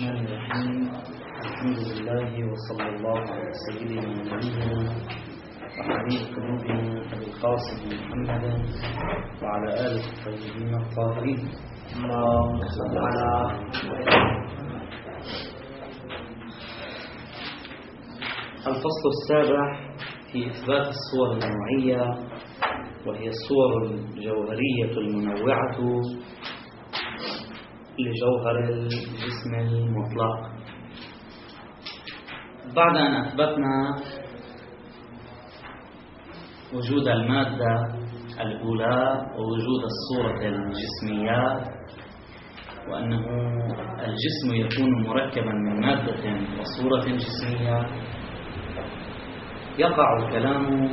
الرحمن الرحيم. الحمد لله وصلى الله على سيدنا ونبينا وحبيب قلوبنا أبي القاسم محمد وعلى آله الطيبين الطاهرين. اللهم صل على الفصل السابع في إثبات الصور النوعية، وهي الصور الجوهرية المنوعة لجوهر الجسم المطلق. بعد أن أثبتنا وجود المادة الأولى ووجود الصورة الجسمية، وأنه الجسم يكون مركبا من مادة وصورة جسمية، يقع الكلام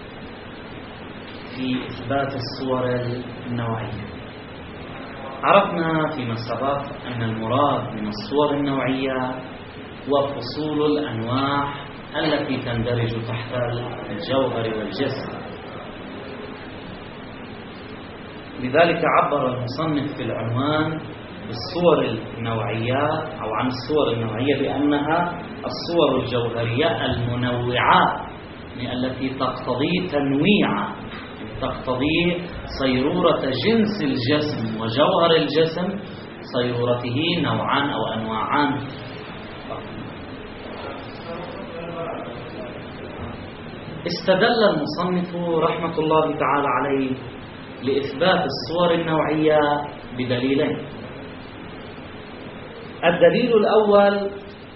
في إثبات الصور النوعية. عرفنا فيما سبق أن المراد من الصور النوعية هو فصول الأنواع التي تندرج تحت الجوهر والجسم. لذلك عبر المصنف في العنوان بالصور النوعية أو عن الصور النوعية بأنها الصور الجوهرية المنوعة، التي تقتضي تنويعا، تقتضي صيرورة جنس الجسم وجوهر الجسم، صيرورته نوعان أو أنواعان. استدل المصنف رحمة الله تعالى عليه لإثبات الصور النوعية بدليلين. الدليل الأول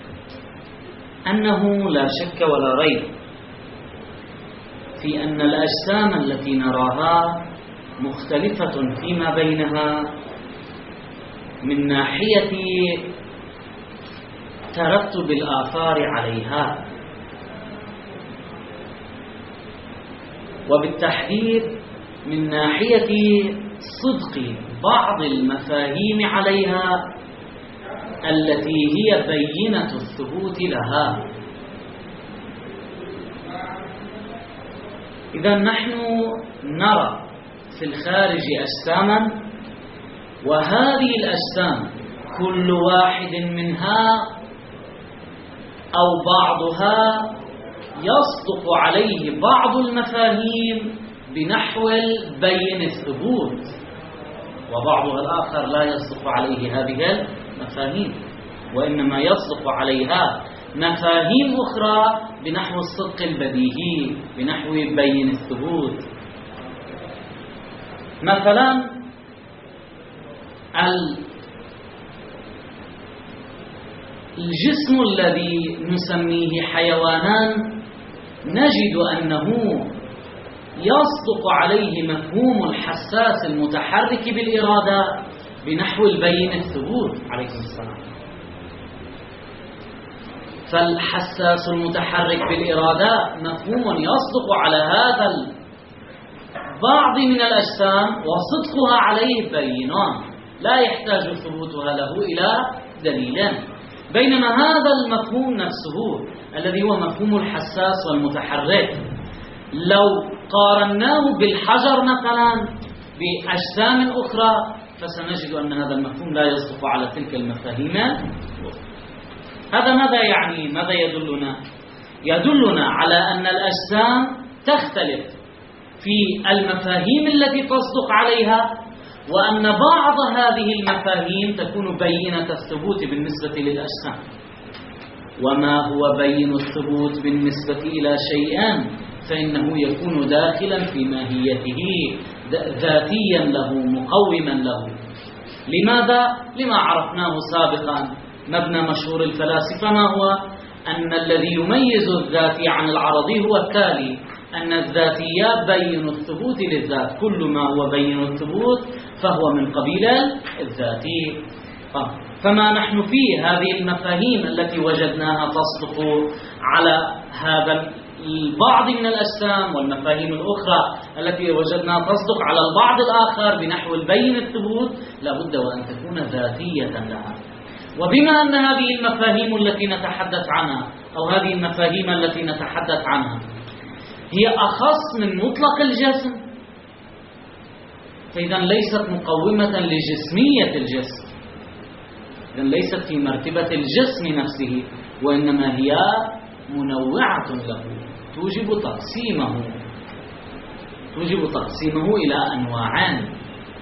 أنه لا شك ولا ريب في أن الأجسام التي نراها مختلفة فيما بينها من ناحية ترتب الآثار عليها، وبالتحديد من ناحية صدق بعض المفاهيم عليها التي هي بينة الثبوت لها. إذا نحن نرى في الخارج أجساما، وهذه الأجسام كل واحد منها أو بعضها يصدق عليه بعض المفاهيم بنحو بين الثبوت، وبعضها الآخر لا يصدق عليه هذه المفاهيم، وإنما يصدق عليها مفاهيم أخرى بنحو الصدق البديهي، بنحو بين الثبوت. مثلا الجسم الذي نسميه حيوانان نجد أنه يصدق عليه مفهوم الحساس المتحرك بالإرادة بنحو البين الثبوت. عليكم السلام. فالحساس المتحرك بالإرادة مفهوم يصدق على هذا البعض من الأجسام، وصدقها عليه بينان لا يحتاج ثبوتها له إلى دليلين. بينما هذا المفهوم نفسه الذي هو مفهوم الحساس والمتحرك، لو قارناه بالحجر مثلا بأجسام أخرى فسنجد أن هذا المفهوم لا يصدق على تلك المفاهيم. هذا ماذا يعني؟ ماذا يدلنا؟ يدلنا على أن الأجسام تختلف في المفاهيم التي تصدق عليها، وأن بعض هذه المفاهيم تكون بينة الثبوت بالنسبة للأجسام. وما هو بين الثبوت بالنسبة إلى شيئان فإنه يكون داخلا في ماهيته، ذاتيا له، مقوما له. لماذا؟ لما عرفناه سابقا. مبنى مشهور الفلاسفة ما هو؟ أن الذي يميز الذاتي عن العرضي هو التالي: أن الذاتيات بين الثبوت للذات، كل ما هو بين الثبوت فهو من قبيل الذاتي. فما نحن فيه هذه المفاهيم التي وجدناها تصدق على هذا البعض من الأجسام، والمفاهيم الأخرى التي وجدناها تصدق على البعض الآخر بنحو البين الثبوت، لابد وأن تكون ذاتية لها. وبما أن هذه المفاهيم التي نتحدث عنها أو هذه المفاهيم التي نتحدث عنها هي أخص من مطلق الجسم، فإذا ليست مقومة لجسمية الجسم، إذن ليست في مرتبة الجسم نفسه، وإنما هي منوعة له، توجب تقسيمه إلى أنواعان.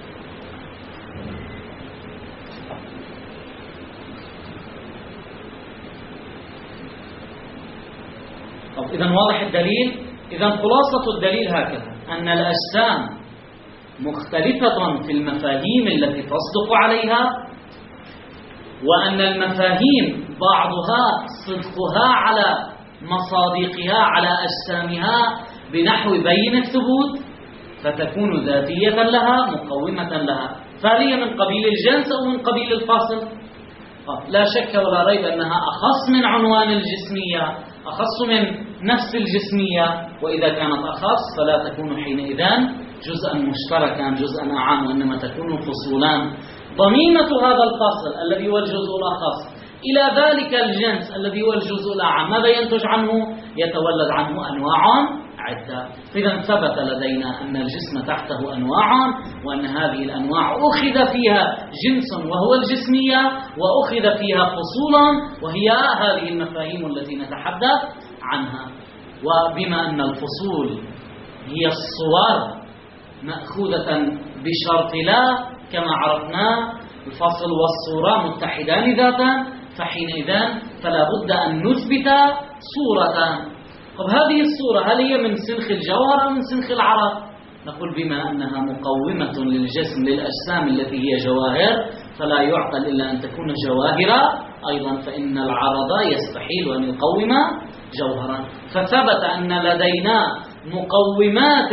إذن واضح الدليل. إذن خلاصة الدليل هكذا: أن الأجسام مختلفة في المفاهيم التي تصدق عليها، وأن المفاهيم بعضها صدقها على مصادقها على أجسامها بنحو بين الثبوت، فتكون ذاتية لها مقومة لها، فهي من قبيل الجنس أو من قبيل الفاصل. لا شك ولا ريب أنها أخص من عنوان الجسمية، أخص من نفس الجسمية، وإذا كانت أخص فلا تكون حينئذ جزءا مشتركا جزءا أعام، وإنما تكون فصولان. ضميمة هذا الفصل الذي هو الجزء الأخص إلى ذلك الجنس الذي هو الجزء الأعام، ماذا ينتج عنه؟ يتولد عنه أنواع عدة. إذا ثبت لدينا أن الجسم تحته أنواع، وأن هذه الأنواع أخذ فيها جنس وهو الجسمية، وأخذ فيها فصولا وهي هذه المفاهيم التي نتحدث عنها. وبما أن الفصول هي الصور مأخوذة بشرط لا، كما عرفنا الفصل والصورة متحدان ذاتا، فحينئذ فلا بد أن نثبت صورة. طب هذه الصورة هل هي من سنخ الجوهر أو من سنخ العرض؟ نقول بما أنها مقومة للجسم للأجسام التي هي جواهر، فلا يعقل إلا أن تكون جواهر أيضا، فإن العرض يستحيل أن يقوم جوهرا. فثبت أن لدينا مقومات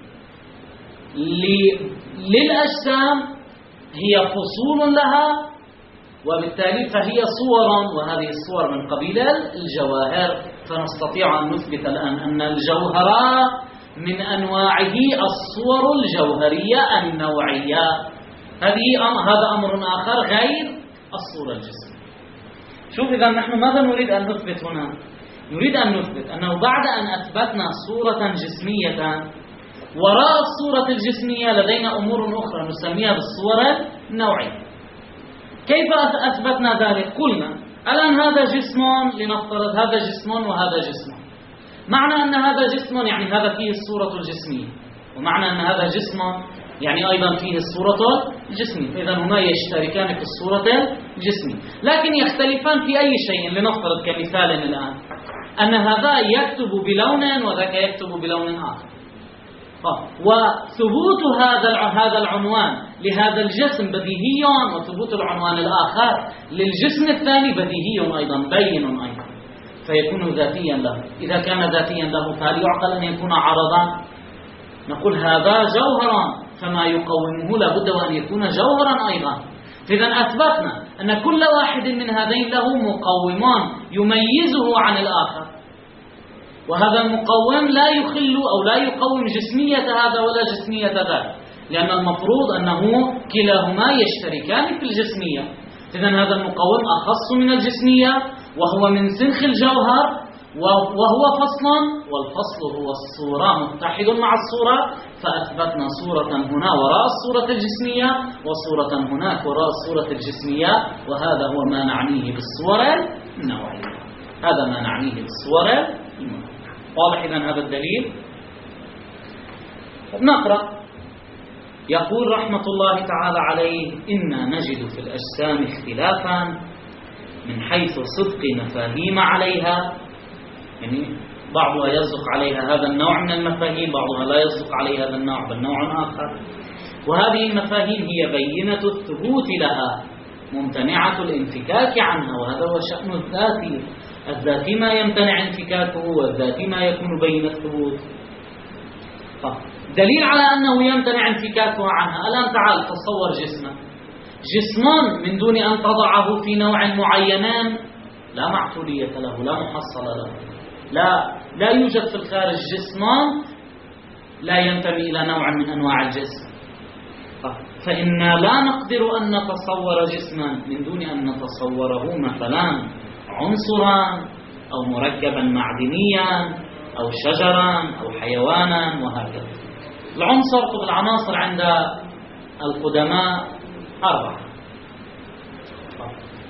للأجسام هي فصول لها، وبالتالي فهي صور، وهذه الصور من قبيل الجواهر. فنستطيع أن نثبت الآن أن الجوهر من أنواعه الصور الجوهرية النوعية. هذا أمر آخر غير الصورة الجسمية. شوف، إذا نحن ماذا نريد أن نثبت هنا؟ نريد أن نثبت أنه بعد أن أثبتنا صورة جسمية، وراء الصورة الجسمية لدينا أمور أخرى نسميها بالصور النوعية. كيف أثبتنا ذلك؟ قلنا الآن هذا جسم، لنفترض هذا جسم وهذا جسم. معنى أن هذا جسم يعني هذا فيه الصورة الجسمية، ومعنى أن هذا جسم يعني أيضا فيه الصورة الجسمية، فإذا هما يشتركان في الصورة الجسمية، لكن يختلفان في أي شيء. لنفترض كمثال الآن أن هذا يكتب بلون وذاك يكتب بلون آخر، وثبوت هذا العنوان لهذا الجسم بديهي، وثبوت العنوان الآخر للجسم الثاني بديهي أيضا، بين أيضا، فيكون ذاتيا له. إذا كان ذاتيا له فهل يعقل أن يكون عرضا؟ نقول هذا جوهرا، فما يقومه لابد وأن يكون جوهرا أيضا. إذا أثبتنا أن كل واحد من هذين له مقومان يميزه عن الآخر، وهذا المقوم لا يخل أو لا يقوم جسمية هذا ولا جسمية ذاك، لأن المفروض أنه كلاهما يشتركان في الجسمية. إذن هذا المقوم أخص من الجسمية، وهو من سنخ الجوهر، وهو فصل، والفصل هو الصورة متحد مع الصورة. فأثبتنا صورة هنا وراء الصورة الجسمية، وصورة هناك وراء الصورة الجسمية، وهذا هو ما نعنيه بالصور النوعية. هذا ما نعنيه بالصور النوعية. واضح إذن هذا الدليل؟ نقرأ. يقول رحمة الله تعالى عليه: إنا نجد في الأجسام اختلافا من حيث صدق مفاهيم عليها، يعني بعضها يصدق عليها هذا النوع من المفاهيم، بعضها لا يصدق عليها هذا النوع بل نوع آخر. وهذه المفاهيم هي بينة الثبوت لها ممتنعة الانفكاك عنها، وهذا هو شأن الذاتي. الذاتي ما يمتنع انفكاكه، والذاتي ما يكون بين الثبوت. دليل على أنه يمتنع انفكاكه عنها، الآن تعال تصور جسمان من دون أن تضعه في نوع معين لا معقولية له، لا محصل له، لا يوجد في الخارج جسمان لا ينتمي إلى نوع من أنواع الجسم. فإنا لا نقدر أن نتصور جسما من دون أن نتصوره مثلا عنصرا أو مركبا معدنيا أو شجرا أو حيوانا وهكذا. العناصر عند القدماء 4: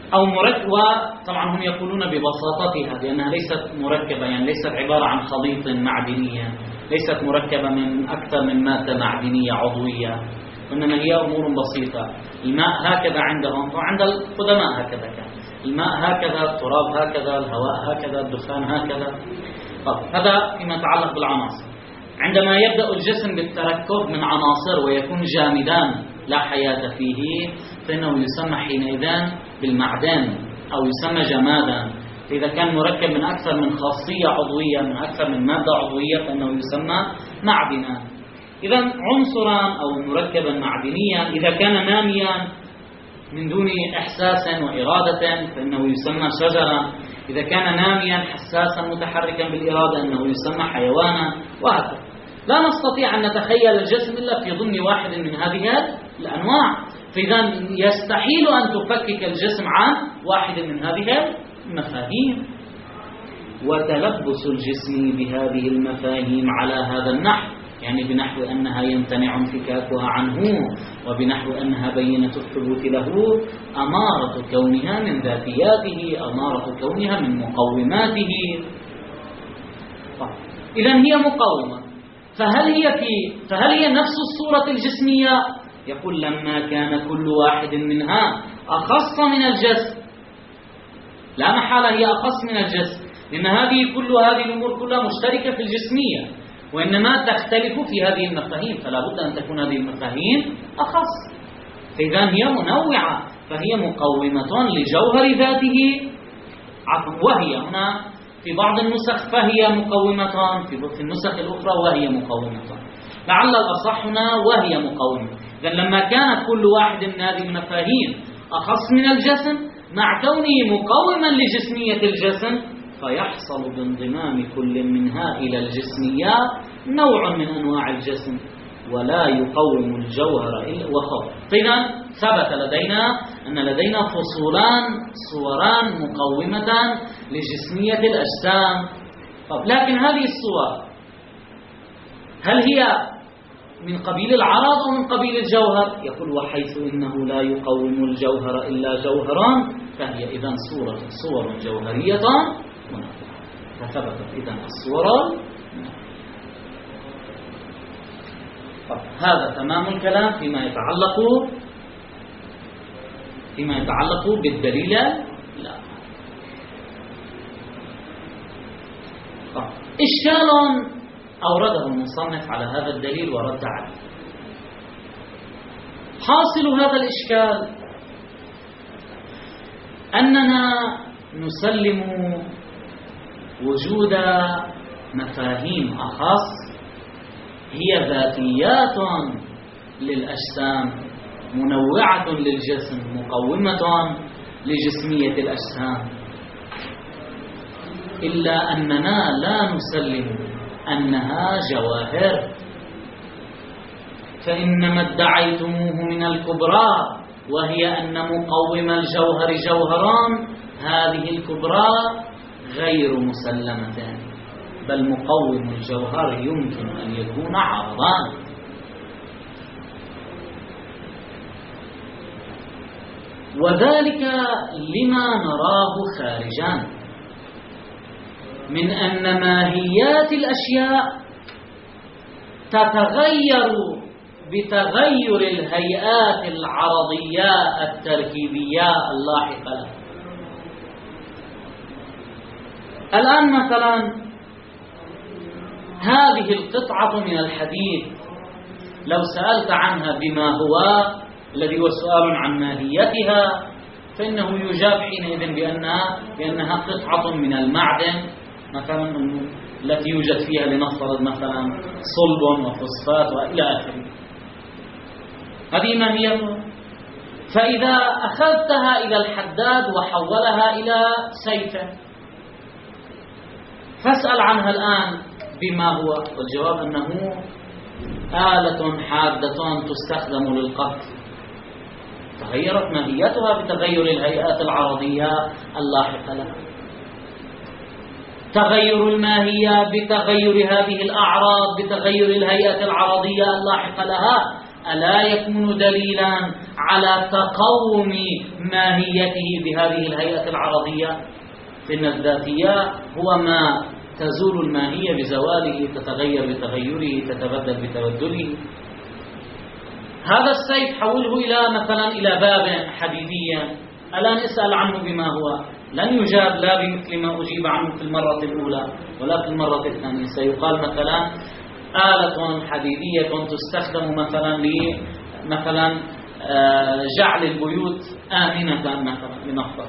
أو مركبة. طبعا هم يقولون ببساطتها لأنها ليست مركبة، يعني ليست عبارة عن خليط معدني، ليست مركبة من أكثر من مادة معدنية عضوية، إنما هي أمور بسيطة. الماء هكذا عندهم وعند القدماء هكذا كان، الماء هكذا، التراب هكذا، الهواء هكذا، الدخان هكذا. هذا فيما يتعلق بالعناصر. عندما يبدأ الجسم بالتركب من عناصر ويكون جامدان لا حياة فيه فإنه يسمى حينئذ بالمعدن أو يسمى جمادا. إذا كان مركب من أكثر من خاصية عضوية، من أكثر من مادة عضوية، فإنه يسمى معدنا. إذا عنصرا أو مركبا معدنيا إذا كان ناميا من دون إحساس وإرادة فإنه يسمى شجرا، إذا كان ناميا حساسا متحركا بالإرادة أنه يسمى حيوانا، وهكذا. لا نستطيع أن نتخيل الجسم إلا في ضمن واحد من هذه الأنواع، فإذا يستحيل أن تفكك الجسم عن واحد من هذه المفاهيم. وتلبس الجسم بهذه المفاهيم على هذا النحو، يعني بنحو أنها يمتنع انفكاكها عنه، وبنحو أنها بينة الثبوت له، أمارة كونها من ذاتياته، أمارة كونها من مقوماته. إذن هي مقومة. فهل هي نفس الصورة الجسمية؟ يقول لما كان كل واحد منها أخص من الجسم، لا محالة هي أخص من الجسم، لأن هذه الأمور كلها مشتركة في الجسمية، وإنما تختلف في هذه المفاهيم، فلا بد أن تكون هذه المفاهيم أخص. فإذا هي منوعة، فهي مقومة لجوهر ذاته. وهي هنا في بعض النسخ فهي مقومة، في النسخ الأخرى وهي مقومة، لعل الأصح هنا وهي مقومة. إذن لما كان كل واحد من هذه المفاهيم أخص من الجسم مع كونه مقوما لجسمية الجسم، فيحصل بانضمام كل منها إلى الجسميات نوع من أنواع الجسم، ولا يقوم الجوهر إلا وفقط. فإذا ثبت لدينا أن لدينا صوران مقومة لجسمية الأجسام. لكن هذه الصور هل هي من قبيل العرض أو من قبيل الجوهر؟ يقول وحيث إنه لا يقوم الجوهر إلا جوهران فهي إذن صور جوهرية منافقة. فثبتت إذن الصور. هذا تمام الكلام فيما يتعلق بالدليل. لا إشكال أورده المصنف على هذا الدليل ورد عليه. حاصل هذا الإشكال أننا نسلم وجود مفاهيم أخص هي ذاتيات للأجسام منوعة للجسم مقومة لجسمية الأجسام، إلا أننا لا نسلم أنها جواهر. فإنما ادعيتموه من الكبرى وهي أن مقوم الجوهر جوهران، هذه الكبرى غير مسلمة، بل مقوم الجوهر يمكن أن يكون عرضان. وذلك لما نراه خارجا من أن ماهيات الأشياء تتغير بتغير الهيئات العرضية التركيبية اللاحقة لها. الآن مثلا هذه القطعة من الحديد لو سألت عنها بما هو الذي هو سؤال عن ماهيتها، فإنه يجاب حينئذ بأنها قطعة من المعدن مثلا التي يوجد فيها لنفترض مثلا صلب وفوسفات وإلى آخره. هذه ماهيتها. فإذا أخذتها إلى الحداد وحولها إلى سيفة فاسأل عنها الآن بما هو، والجواب أنه آلة حادة تستخدم للقتل. تغيرت ماهيتها بتغير الهيئات العرضية اللاحقة لها. تغير الماهية بتغير هذه الأعراض بتغير الهيئة العرضية اللاحقة لها ألا يكون دليلا على تقوم ماهيته بهذه الهيئة العرضية. فإن الذاتية هو ما تزول الماهية بزواله، تتغير بتغيره، تتبدل بتبدله. هذا السيف حوله إلى مثلا إلى باب حديدية، الآن اسأل عنه بما هو، لن يجاب لا بمثل ما أجيب عنه في المرة الأولى ولا في المرة الثانية. سيقال مثلا آلة حديدية تستخدم مثلا جعل البيوت آمنة مثلا لنفترض.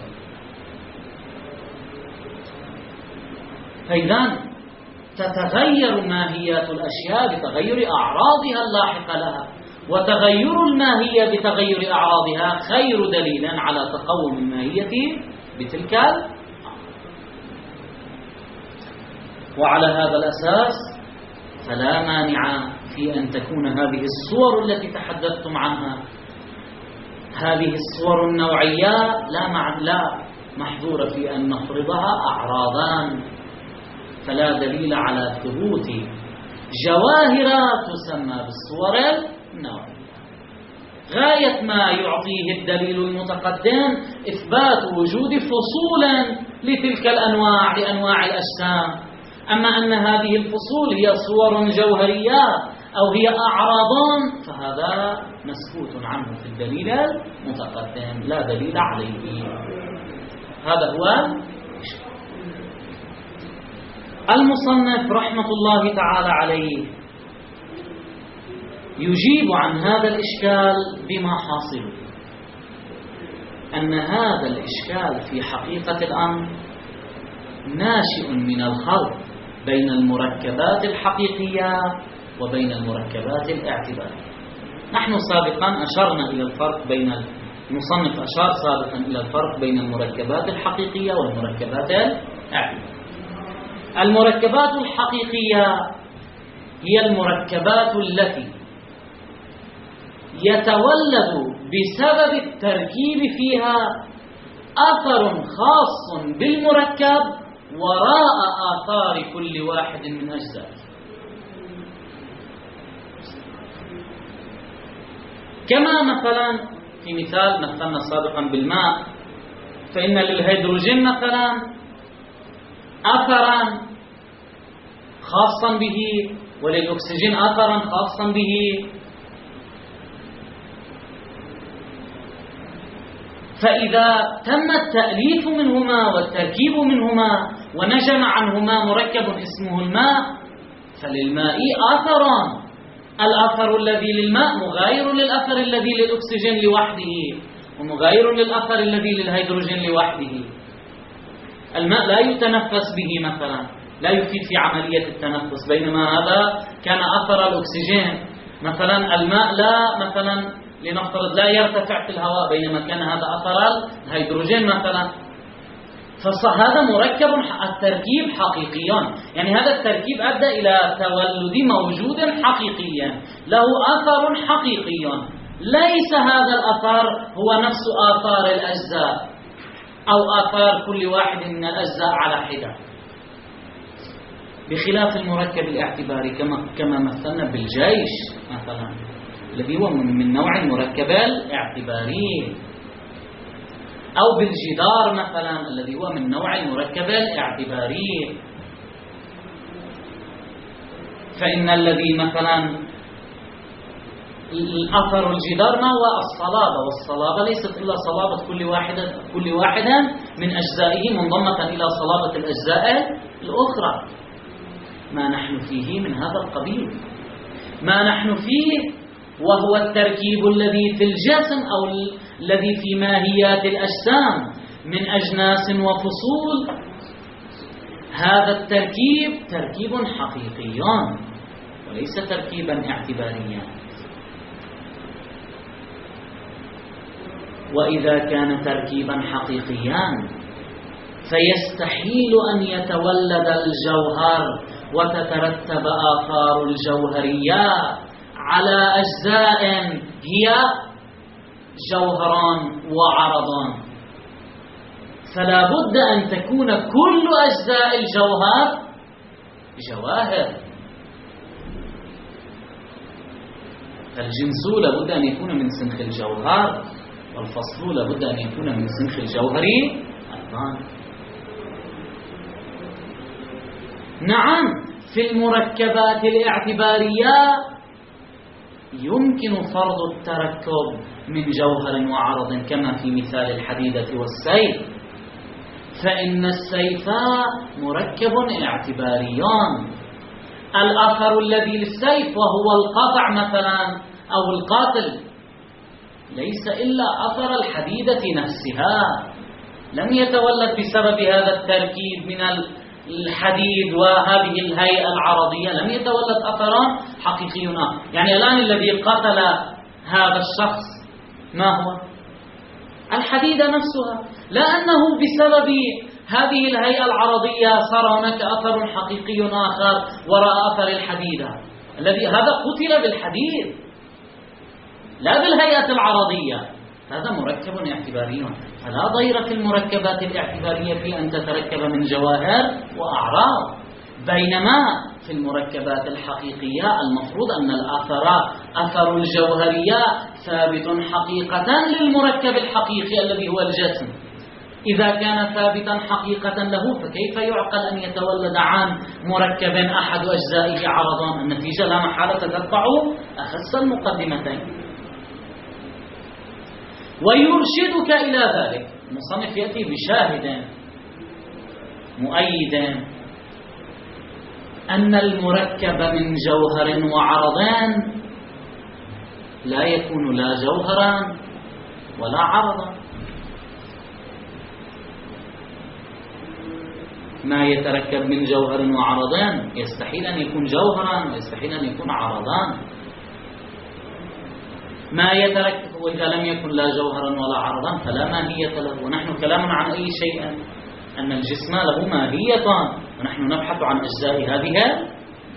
فإذا تتغير ماهيات الأشياء بتغير أعراضها اللاحقة لها، وتغير الماهية بتغير أعراضها خير دليل على تقوم الماهية بتلك. وعلى هذا الأساس فلا مانع في أن تكون هذه الصور التي تحدثتم عنها، هذه الصور النوعية لا محظور في أن نفرضها أعراضان، فلا دليل على ثبوت جواهر تسمى بالصور النوعية. غاية ما يعطيه الدليل المتقدم إثبات وجود فصول لتلك الأنواع لأنواع الأجسام، أما أن هذه الفصول هي صور جوهرية أو هي أعراض فهذا مسكوت عنه في الدليل المتقدم، لا دليل عليه. هذا هو المصنف رحمة الله تعالى عليه يجيب عن هذا الإشكال بما حاصل، أن هذا الإشكال في حقيقة الأمر ناشئ من الخلط بين المركبات الحقيقية وبين المركبات الاعتبارية. نحن سابقا أشرنا إلى الفرق بين المصنف أشار سابقا إلى الفرق بين المركبات الحقيقية والمركبات الاعتبارية. المركبات الحقيقية هي المركبات التي يتولد بسبب التركيب فيها أثر خاص بالمركب وراء آثار كل واحد من أجزائه. كما مثلا في مثال مثلنا سابقا بالماء، فإن للهيدروجين مثلا أثرا خاصا به وللأكسجين أثرا خاصا به، فإذا تم التأليف منهما والتركيب منهما ونجم عنهما مركب اسمه الماء فللماء أثران، الأثر الذي للماء مغاير للأثر الذي للأكسجين لوحده ومغاير للأثر الذي للهيدروجين لوحده. الماء لا يتنفس به مثلا، لا يفيد في عملية التنفس، بينما هذا كان أثر الأكسجين مثلا. الماء لا مثلا لنفترض لا يرتفع في الهواء، بينما كان هذا أثر الهيدروجين مثلا. فهذا مركب التركيب حقيقيا، يعني هذا التركيب أدى إلى تولد موجود حقيقيا له أثر حقيقي، ليس هذا الأثر هو نفس آثار الأجزاء أو آثار كل واحد من الأجزاء على حدة، بخلاف المركب الاعتباري كما مثلنا بالجيش مثلا الذي هو من نوع المركب الاعتباري، أو بالجدار مثلا الذي هو من نوع المركب الاعتباري. فإن الذي مثلا الأثر الجدار ما هو الصلابة، والصلابة ليست إلا صلابة كل واحدة من أجزائه منضمة إلى صلابة الأجزاء الأخرى. ما نحن فيه من هذا القبيل، ما نحن فيه وهو التركيب الذي في الجسم أو الذي في ماهيات الأجسام من أجناس وفصول. هذا التركيب تركيب حقيقي وليس تركيبا اعتباريا. وإذا كان تركيبا حقيقيا فيستحيل أن يتولد الجوهر وتترتب آثار الجوهرية على أجزاء هي جوهران وعرضان، فلا بد أن تكون كل أجزاء الجوهر جواهر. الجنس لابد أن يكون من سنخ الجوهر، والفصل لابد أن يكون من سنخ الجوهر أيضا. نعم، في المركبات الاعتبارية يمكن فرض التركب من جوهر وعرض كما في مثال الحديدة والسيف، فإن السيف مركب اعتباريان. الأثر الذي للسيف وهو القطع مثلا أو القاتل ليس إلا أثر الحديدة نفسها، لم يتولد بسبب هذا التركيب من الحديد وهذه الهيئة العرضية، لم يتولد أثران حقيقيون. يعني الآن الذي قتل هذا الشخص ما هو؟ الحديدة نفسها، لأنه بسبب هذه الهيئة العرضية صار هناك أثر حقيقي آخر وراء أثر الحديدة، الذي هذا قتل بالحديد لا بالهيئة العرضية، هذا مركب اعتباري. فلا ضير في المركبات الاعتبارية في أن تتركب من جواهر وأعراض، بينما في المركبات الحقيقية المفروض أن أثر الجوهرية ثابت حقيقة للمركب الحقيقي الذي هو الجسم. إذا كان ثابتا حقيقة له فكيف يعقل أن يتولد عن مركب أحد أجزائه عرضا؟ النتيجة لا محالة تتبع أخص المقدمتين. ويرشدك إلى ذلك المصنف يأتي بشاهد مؤيد أن المركب من جوهر وعرضان لا يكون لا جوهرا ولا عرضا. ما يتركب من جوهر وعرضان يستحيل أن يكون جوهرا ويستحيل أن يكون عرضان. ما يتركب، وإذا لم يكن لا جوهرا ولا عرضا فلا ماهية له. ونحن كلامنا عن أي شيء أن الجسم له ماهية، ونحن نبحث عن أجزاء هذه.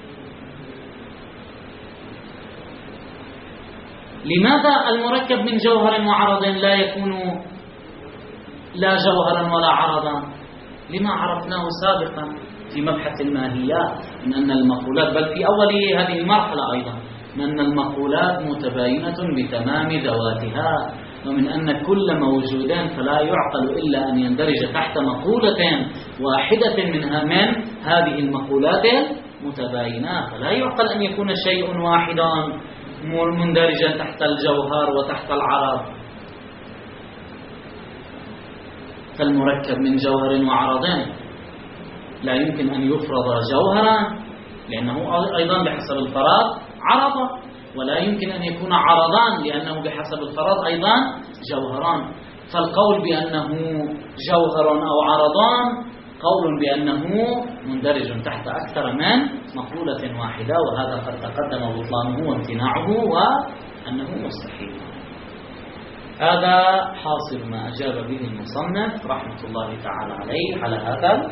لماذا المركب من جوهر وعرض لا يكون لا جوهرا ولا عرضا؟ لما عرفناه سابقا في مبحث الماهيات من أن المقولات، بل في أول هذه المرحلة أيضا، من أن المقولات متباينة بتمام ذواتها، ومن أن كل موجود فلا يعقل إلا أن يندرج تحت مقولة واحدة من هذه المقولات المتباينة، فلا يعقل أن يكون شيء واحدا مندرجا تحت الجوهر وتحت العرض. فالمركب من جوهر وعرض لا يمكن أن يفرض جوهرا لأنه أيضا بحسب الفراغ عرضا، ولا يمكن أن يكون عرضان لأنه بحسب الفراغ أيضا جوهران. فالقول بأنه جوهر أو عرضان قول بأنه مندرج تحت أكثر من مقولة واحدة، وهذا قد تقدم بطلانه وامتناعه وأنه مستحيل. هذا حاصل ما أجاب به المصنف رحمة الله تعالى عليه على هذا.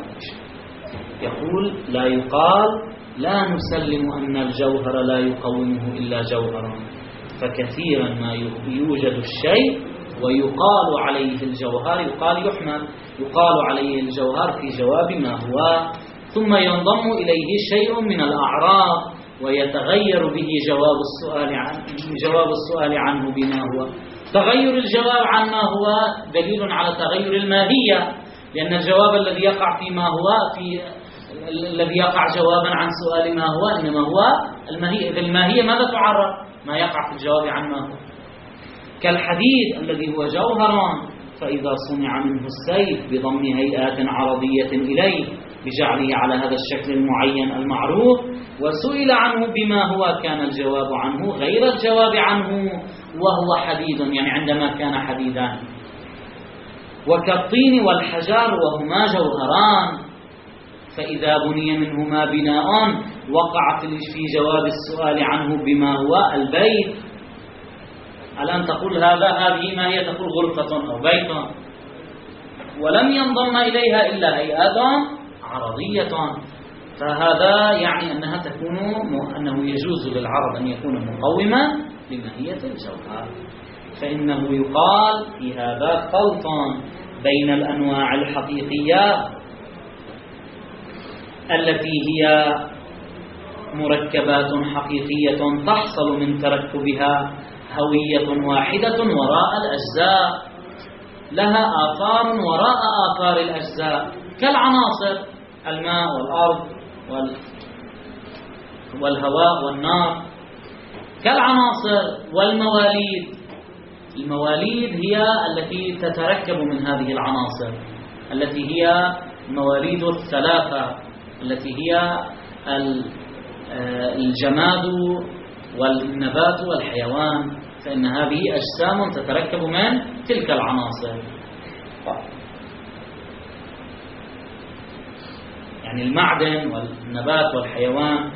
يقول: لا يقال لا نسلم أن الجوهر لا يقومه إلا جوهر، فكثيرا ما يوجد الشيء ويقال عليه الجوهر، يقال عليه الجوهر في جواب ما هو، ثم ينضم إليه شيء من الأعراض ويتغير به جواب السؤال عنه بما هو. تغير الجواب عن ما هو دليل على تغير الماهية، لأن الجواب الذي يقع في ما هو الذي يقع جوابا عن سؤال ما هو إنما هو الماهية. إذا الماهية ماذا تعرف؟ ما يقع في الجواب عن ما هو. كالحديد الذي هو جوهر، فإذا صنع منه السيف بضم هيئات عرضية إليه بجعله على هذا الشكل المعين المعروف وسئل عنه بما هو، كان الجواب عنه غير الجواب عنه وهو حديد، يعني عندما كان حديدا. وكالطين والحجار وهما جوهران، فإذا بني منهما بناء وقع في جواب السؤال عنه بما هو البيت. الآن تقول هذه ما هي؟ تقول غرفة أو بيت، ولم ينضم إليها إلا هيئات عرضية، فهذا يعني أنه يجوز للعرض أن يكون مقوما لماهية الجوهر. فإنه يقال في هذا خلط بين الأنواع الحقيقية التي هي مركبات حقيقية تحصل من تركبها هوية واحدة وراء الأجزاء، لها آثار وراء آثار الأجزاء كالعناصر الماء والأرض والهواء والنار، كالعناصر والمواليد. المواليد هي التي تتركب من هذه العناصر، التي هي المواليد الثلاثة، التي هي الجماد والنبات والحيوان، فإن هذه أجسام تتركب من تلك العناصر. يعني المعدن والنبات والحيوان.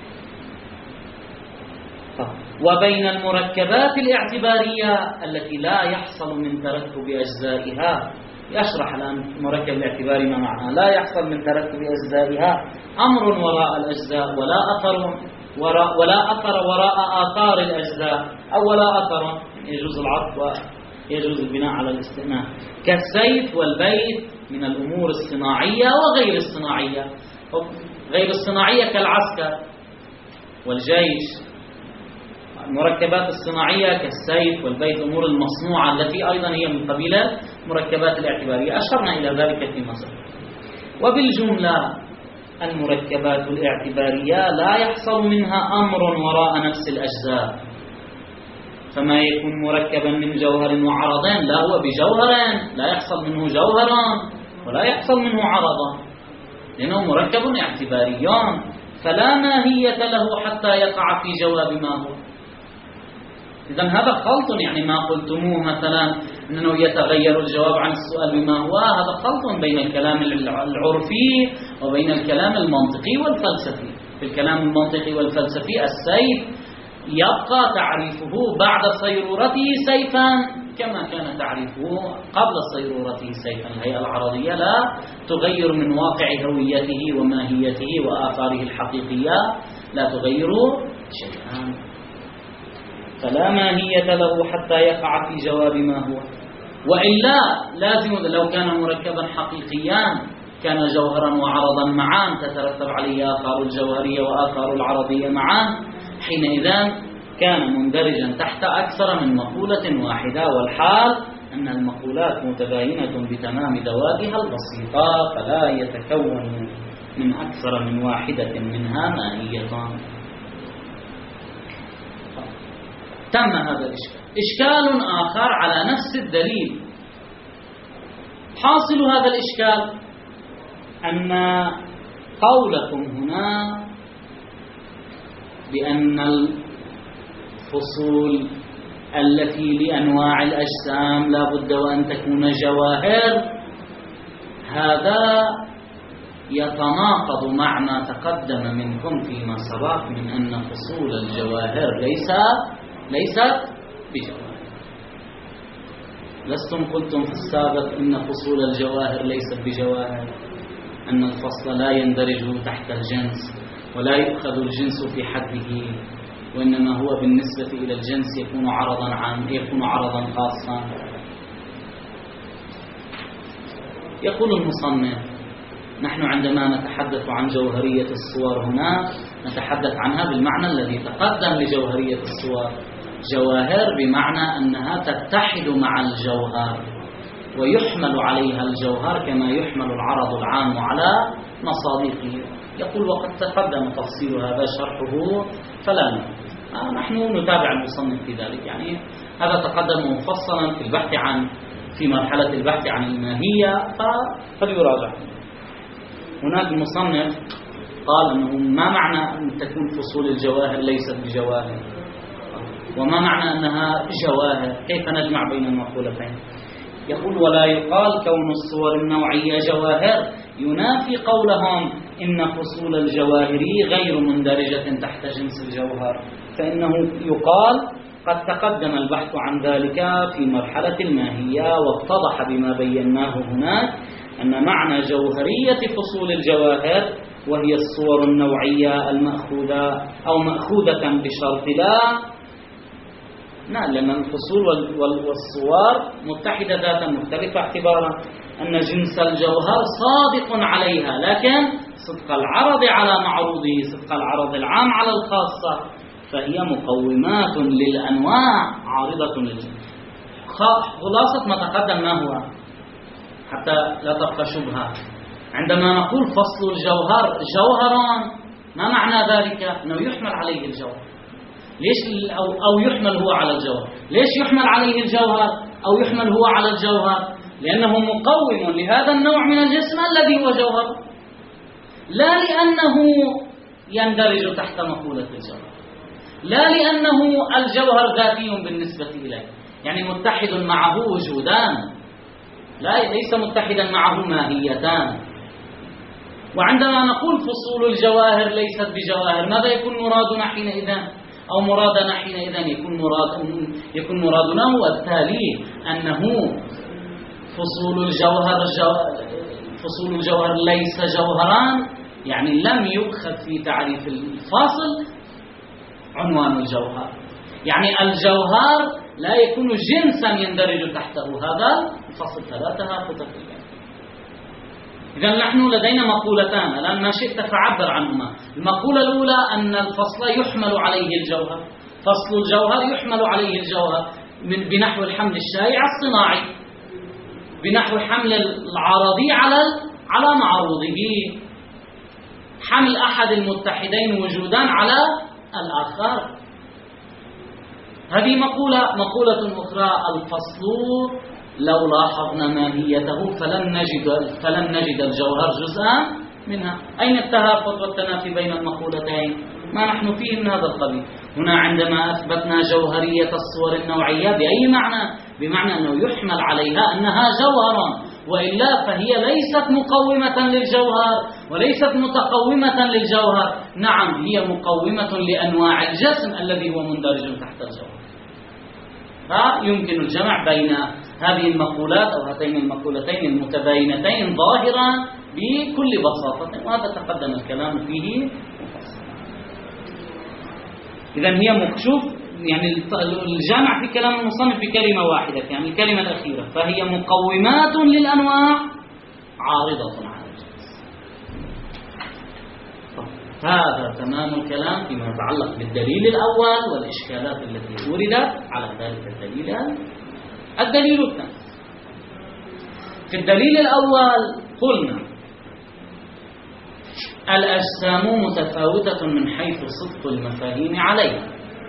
وبين المركبات الاعتبارية التي لا يحصل من تركب أجزائها، يشرح الآن المركب الاعتباري ما معناه. لا يحصل من تركب أجزائها أمر وراء الأجزاء ولا أثر وراء آثار الأجزاء، أو ولا أثر، يجوز العطف ويجوز البناء على الاستئناف، كالسيف والبيت من الأمور الصناعية وغير الصناعية. غير الصناعية كالعسكر والجيش. المركبات الصناعية كالسيف والبيت أمور المصنوعة التي أيضا هي من قبيلة مركبات الاعتبارية، أشرنا إلى ذلك في مصر. وبالجملة المركبات الاعتبارية لا يحصل منها أمر وراء نفس الأجزاء، فما يكون مركبا من جوهر وعرضين لا هو بجوهرين، لا يحصل منه جوهرا ولا يحصل منه عرضا، لأنه مركب اعتباريان، فلا ماهية له حتى يقع في جواب ما هو. إذن هذا خلط، يعني ما قلتموه مثلا أنه يتغير الجواب عن السؤال بما هو، هذا خلط بين الكلام العرفي وبين الكلام المنطقي والفلسفي. في الكلام المنطقي والفلسفي السيف يبقى تعريفه بعد صيرورته سيفا كما كان تعريفه قبل صيرورته سيفا. الهيئة العرضية لا تغير من واقع هويته وماهيته وآثاره الحقيقية، لا تغير شيئا، فلا ماهية له حتى يقع في جواب ما هو. وإلا لازم لو كان مركبا حقيقيا كان جوهرا وعرضا معا، تترتب عليه آثار الجوهرية وآثار العرضية معا، حينئذ كان مندرجا تحت أكثر من مقولة واحدة. والحال أن المقولات متباينة بتمام ذواتها البسيطة، فلا يتكون من أكثر من واحدة منها ماهيتان. تم هذا الإشكال. إشكال آخر على نفس الدليل. حاصل هذا الإشكال أن قولكم هنا بأن الفصول التي لأنواع الأجسام لا بد وأن تكون جواهر، هذا يتناقض مع ما تقدم منكم فيما سبق من أن فصول الجواهر ليست بجواهر. لستم قلتم في السابق إن فصول الجواهر ليست بجواهر، أن الفصل لا يندرج تحت الجنس ولا يؤخذ الجنس في حده، وإنما هو بالنسبة إلى الجنس يكون عرضا خاصا. يقول المصنف: نحن عندما نتحدث عن جوهرية الصور هنا نتحدث عنها بالمعنى الذي تقدم لجوهرية الصور. جواهر بمعنى أنها تتحد مع الجوهر ويحمل عليها الجوهر كما يحمل العرض العام على مصادقه. يقول: وقد تقدم تفصيل هذا شرحه فلا نحن نتابع المصنف في ذلك. يعني هذا تقدم مفصلا في مرحلة البحث عن الماهية، فليراجع. هناك المصنف قال أنه ما معنى أن تكون فصول الجواهر ليست بجواهر، وما معنى أنها جواهر، كيف نجمع بين المقولتين؟ يقول: ولا يقال كون الصور النوعية جواهر ينافي قولهم إن فصول الجواهر غير مندرجة تحت جنس الجوهر، فإنه يقال قد تقدم البحث عن ذلك في مرحلة الماهية، واتضح بما بيناه هناك أن معنى جوهرية فصول الجواهر وهي الصور النوعية المأخوذة أو مأخوذة بشرط لا، لأن الفصول والصور متحدة ذاتا مختلفة، اعتبارا أن جنس الجوهر صادق عليها، لكن صدق العرض على معروضه، صدق العرض العام على الخاصة، فهي مقومات للأنواع عارضة للجنس. خلاصة ما تقدم ما هو حتى لا تبقى شبهة. عندما نقول فصل الجوهر جوهران، ما معنى ذلك؟ أنه يحمل عليه الجوهر. ليش أو يحمل هو على الجوهر؟ ليش يحمل عليه الجوهر أو يحمل هو على الجوهر؟ لأنه مقوم لهذا النوع من الجسم الذي هو جوهر، لا لأنه يندرج تحت مقولة الجوهر، لا لأنه الجوهر ذاتي بالنسبة إليه، يعني متحد معه وجودان، لا ليس متحدا معه ماهيتان. وعندما نقول فصول الجواهر ليست بجواهر، ماذا يكون مرادنا حينئذ؟ أو مرادنا حينئذ يكون مرادنا هو التالي، أنه فصول الجوهر ليس جوهران، يعني لم يؤخذ في تعريف الفاصل عنوان الجوهر، يعني الجوهر لا يكون جنسا يندرج تحته هذا الفصل، فلا تهافت فيه. إذن نحن لدينا مقولتان الآن، ما شئت فعبر عنهما. المقولة الأولى أن الفصل يحمل عليه الجوهر، فصل الجوهر يحمل عليه الجوهر بنحو الحمل الشائع الصناعي، بنحو حمل العرضي على معروضه، حمل أحد المتحدين وجودان على الآخر. هذه مقولة أخرى، الفصل لو لاحظنا ماهيته فلن نجد الجوهر جزءا منها. أين التهافت والتنافي بين المقولتين؟ ما نحن فيه من هذا القبيل. هنا عندما أثبتنا جوهرية الصور النوعية بأي معنى؟ بمعنى أنه يحمل عليها أنها جوهر، وإلا فهي ليست مقومة للجوهر وليست متقومة للجوهر. نعم، هي مقومة لأنواع الجسم الذي هو مندرج تحت الجوهر. فيمكن الجمع بين هذه المقولات أو هاتين المقولتين المتباينتين ظاهرا بكل بساطة، وهذا تقدم الكلام فيه. إذن هي مكشوف، يعني الجامع في كلام المصنف بكلمة واحدة، يعني الكلمة الأخيرة، فهي مقومات للأنواع عارضة على الجنس. هذا تمام الكلام فيما يتعلق بالدليل الأول والإشكالات التي وردت على ذلك الدليل. الدليل الثاني، في الدليل الأول قلنا الأجسام متفاوتة من حيث صدق المفاهيم عليها،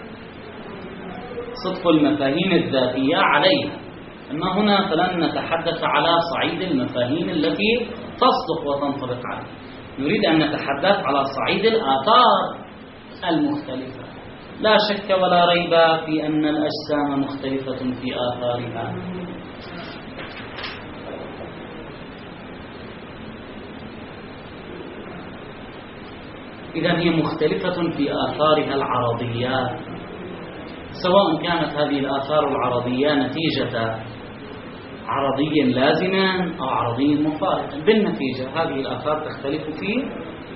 صدق المفاهيم الذاتية عليها. أما هنا فلن نتحدث على صعيد المفاهيم التي تصدق وتنطبق عليها، نريد أن نتحدث على صعيد الآثار المختلفة. لا شك ولا ريب في أن الأجسام مختلفة في آثارها. إذن هي مختلفة في آثارها العرضيات، سواء كانت هذه الآثار العرضية نتيجة عرضي لازما أو عرضي مفارقا. بالنتيجة هذه الآثار تختلف في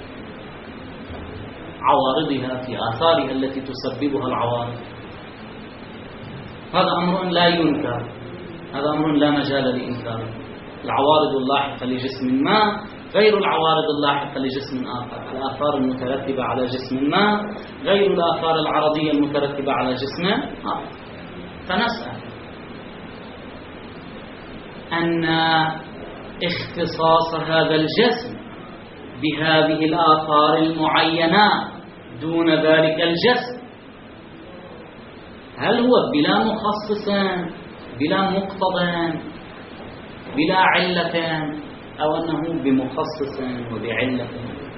عوارضها، في آثارها التي تسببها العوارض. هذا أمر لا ينكر، هذا أمر لا مجال لإنكاره. العوارض اللاحقة لجسم ما غير العوارض اللاحقة لجسم آخر، الآثار المترتبة على جسم ما غير الآثار العرضية المترتبة على جسم آخر. فنسأل أن اختصاص هذا الجسم بهذه الآثار المعينة دون ذلك الجسم، هل هو بلا مخصص بلا مقتضى بلا علة، أو أنه بمخصص وبعلة؟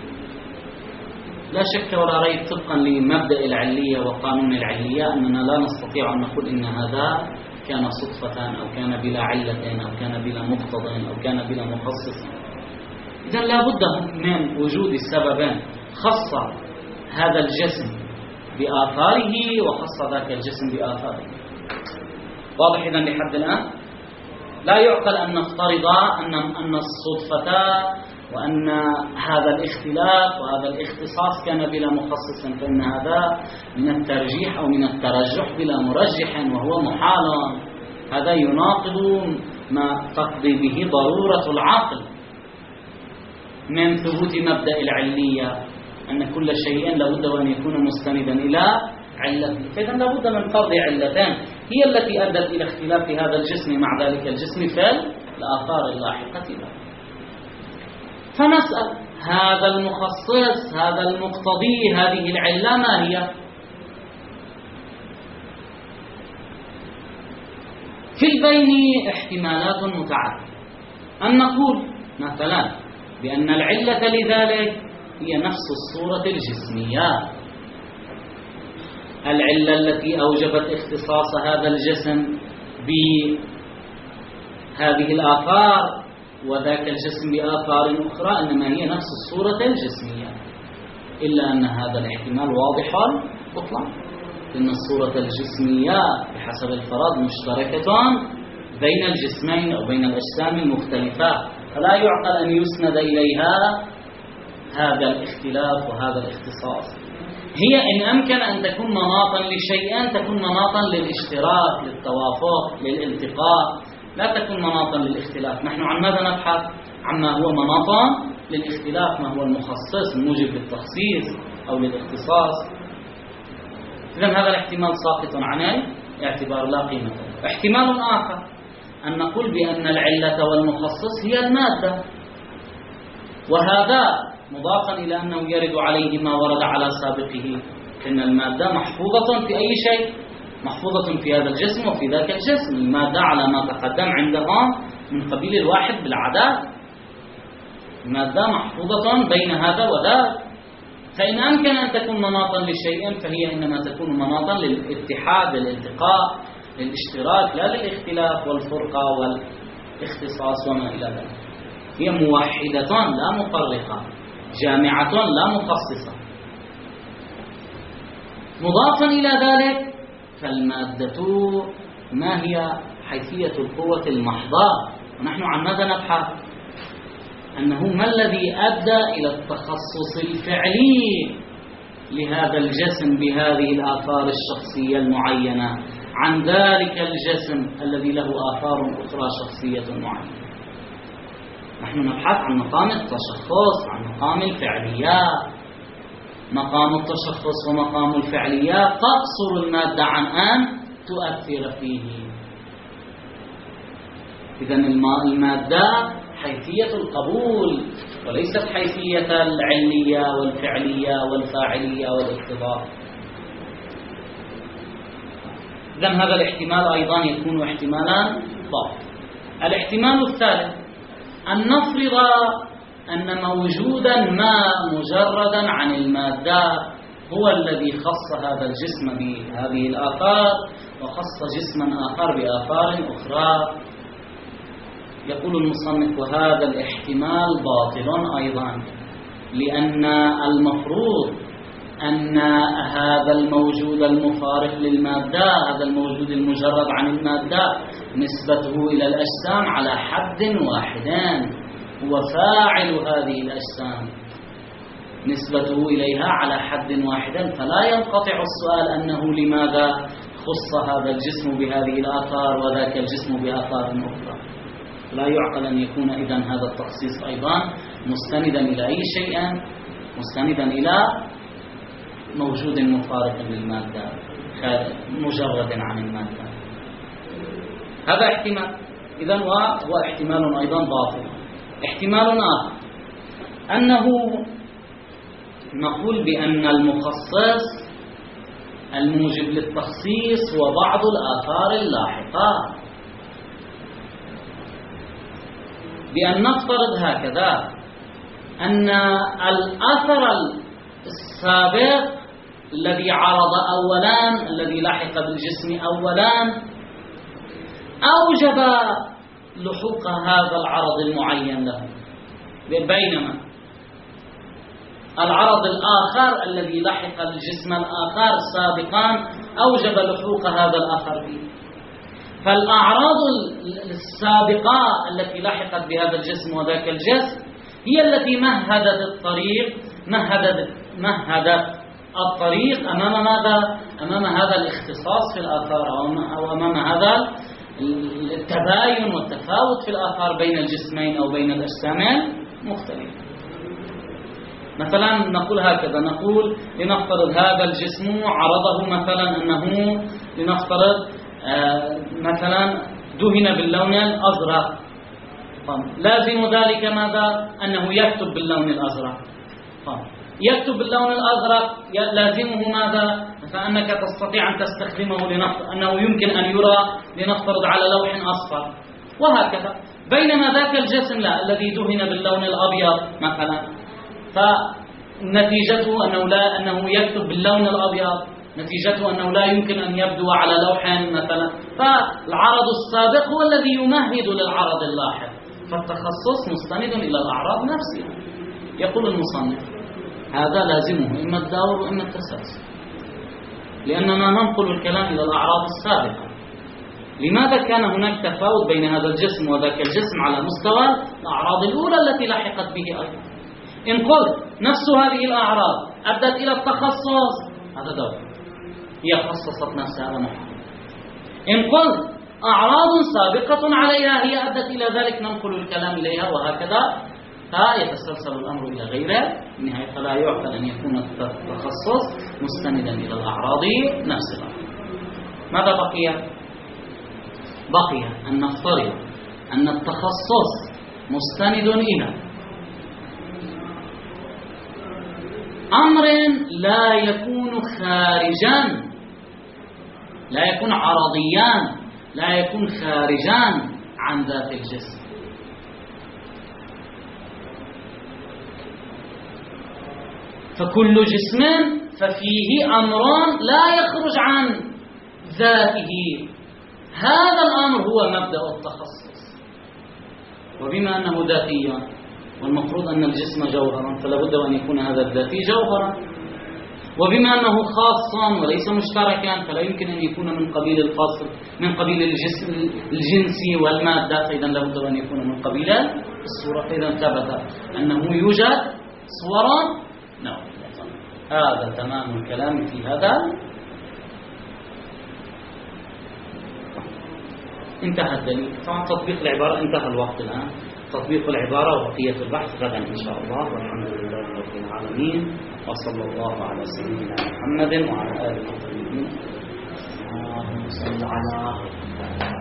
لا شك ولا ريب طبقا لمبدأ العلية وقانون العلية أننا لا نستطيع أن نقول إن هذا كان صدفة أو كان بلا علة أو كان بلا مقتضى أو كان بلا مخصص. إذن لا بد من وجود السببين، خص هذا الجسم بآثاره وخص ذاك الجسم بآثاره. واضح إذن لحد الآن؟ لا يعقل أن نفترض أن الصدفة وأن هذا الاختلاف وهذا الاختصاص كان بلا مخصص، فإن هذا من الترجيح أو من الترجح بلا مرجح، وهو محال. هذا يناقض ما تقضي به ضرورة العقل. من ثبوت مبدأ العلية، أن كل شيء لابد أن يكون مستندا إلى علة، فإذا لابد من فرض علتين هي التي أدت إلى اختلاف هذا الجسم مع ذلك الجسم في الآثار اللاحقة له. فنسأل هذا المخصص، هذا المقتضي، هذه العلة ما هي؟ في البين احتمالات متعددة، أن نقول مثلا بأن العلة لذلك هي نفس الصورة الجسمية، العلة التي أوجبت اختصاص هذا الجسم بهذه الآثار وذاك الجسم بآثار أخرى إنما هي نفس الصورة الجسمية، إلا أن هذا الاحتمال واضح البطلان، إن الصورة الجسمية بحسب الفرض مشتركة بين الجسمين أو بين الأجسام المختلفة، فلا يعقل أن يسند إليها هذا الاختلاف وهذا الاختصاص. هي إن أمكن أن تكون مناطا لشيئين تكون مناطا للاشتراك، للتوافق، للالتقاء، لا تكون مناطا للاختلاف. نحن عن ماذا نبحث؟ عما هو مناطا للاختلاف، ما هو المخصص الموجب للتخصيص أو للاختصاص. إذن هذا الاحتمال ساقط عن الاعتبار لا قيمة له. احتمال آخر أن نقول بأن العلة والمخصص هي المادة، وهذا مضافا إلى أنه يرد عليه ما ورد على سابقه، إن المادة محفوظة في أي شيء، محفوظة في هذا الجسم وفي ذاك الجسم، المادة على ما تقدم عندهم من قبيل الواحد بالعدد، المادة محفوظة بين هذا وذاك، فإن أمكن أن تكون مناطا لشيء فهي إنما تكون مناطا للاتحاد، للالتقاء، للاشتراك، لا للاختلاف والفرقة والاختصاص وما إلى ذلك. هي موحدة لا مفرقة، جامعة لا مخصصة. مضافا إلى ذلك فالمادة ما هي حيثية القوة المحضة، ونحن عن ماذا نبحث؟ أنه ما الذي أدى إلى التخصص الفعلي لهذا الجسم بهذه الآثار الشخصية المعينة عن ذلك الجسم الذي له آثار أخرى شخصية معينة. نحن نبحث عن مقام التشخص، عن مقام الفعليات. مقام التشخص ومقام الفعليات تقصر المادة عن أن تؤثر فيه. إذن المادة حيثية القبول وليست حيثية العلية والفعلية والفاعلية والاقتضاء. إذن هذا الاحتمال أيضا يكون احتمالا ضعف. الاحتمال الثالث أن نفرض أن موجودا ما مجردا عن المادة هو الذي خص هذا الجسم بهذه الآثار وخص جسما آخر بآثار أخرى. يقول المصنف وهذا الاحتمال باطل أيضا، لأن المفروض أن هذا الموجود المفارق للمادة، هذا الموجود المجرد عن المادة، نسبته إلى الأجسام على حد واحد، هو فاعل هذه الأجسام، نسبته إليها على حد واحد، فلا ينقطع السؤال أنه لماذا خص هذا الجسم بهذه الآثار وذاك الجسم بآثار أخرى. لا يعقل أن يكون إذن هذا التخصيص أيضا مستندا إلى أي شيء، مستندا إلى موجود مفارق للمادة مجرد عن المادة. هذا احتمال، إذن هو احتمال أيضا باطل. احتمال آخر أنه نقول بأن المخصص الموجب للتخصيص هو بعض الآثار اللاحقة، بأن نفترض هكذا أن الأثر السابق الذي عرض أولا، الذي لحق بالجسم أولا، أوجب لحوق هذا العرض المعين له، بينما العرض الآخر الذي لحق الجسم الآخر سابقا أوجب لحوق هذا الآخر فيه. فالأعراض السابقة التي لحقت بهذا الجسم وذاك الجسم هي التي مهدت الطريق، مهدت الطريق أمام ماذا؟ أمام هذا الاختصاص في الآثار، أو أمام هذا التباين والتفاوت في الآثار بين الجسمين أو بين الأجسامين مختلفة. مثلا نقول هكذا، نقول لنفترض هذا الجسم عرضه مثلا أنه لنفترض مثلا دهن باللون الأزرق، لازم ذلك ماذا؟ أنه يكتب باللون الأزرق. يكتب باللون الأزرق لازمه ماذا؟ فأنك تستطيع أن تستخدمه أنه يمكن أن يرى لنفترض على لوح أصفر وهكذا. بينما ذاك الجسم لا، الذي دهن باللون الأبيض مثلا، فنتيجته أنه يكتب باللون الأبيض، نتيجته أنه لا يمكن أن يبدو على لوح مثلا. فالعرض السابق هو الذي يمهد للعرض اللاحق، فالتخصص مستند إلى الأعراض نفسها. يقول المصنف هذا لازمه إما الدور وإما التسلسل، لأننا ننقل الكلام إلى الأعراض السابقة. لماذا كان هناك تفاوت بين هذا الجسم وذاك الجسم على مستوى الأعراض الأولى التي لاحقت به أيضا؟ إن قلت نفس هذه الأعراض أدت إلى التخصص، هذا دور، هي خصصت نفسها على محل. إن قلت أعراض سابقة عليها هي أدت إلى ذلك، ننقل الكلام إليها وهكذا، فيتسلسل الأمر إلى غيره. النهاية فلا يعقل أن يكون التخصص مستندا إلى الأعراض نفس الأمر. ماذا بقي؟ بقي أن نفترض أن التخصص مستند إلى أمر لا يكون خارجا، لا يكون عرضيا، لا يكون خارجا عن ذات الجسم. فكل جسم ففيه أمران لا يخرج عن ذاته، هذا الأمر هو مبدأ التخصص. وبما أنه ذاتي والمفروض أن الجسم جوهرا، فلا بد أن يكون هذا الذاتي جوهرا. وبما أنه خاصا وليس مشتركا، فلا يمكن أن يكون من قبيل الفصل، من قبيل الجسم الجنسي والمادة، فإذا لا بد أن يكون من قبيل الصورة. فإذا ثبت أنه يوجد صورا، نعم، هذا تمام الكلام في هذا. انتهى الدليل. طبعا تطبيق العبارة انتهى الوقت الآن. تطبيق العبارة وبقية البحث غدا إن شاء الله، والحمد لله رب العالمين، وصلى الله على سيدنا محمد وعلى آله وصحبه. اللهم صل على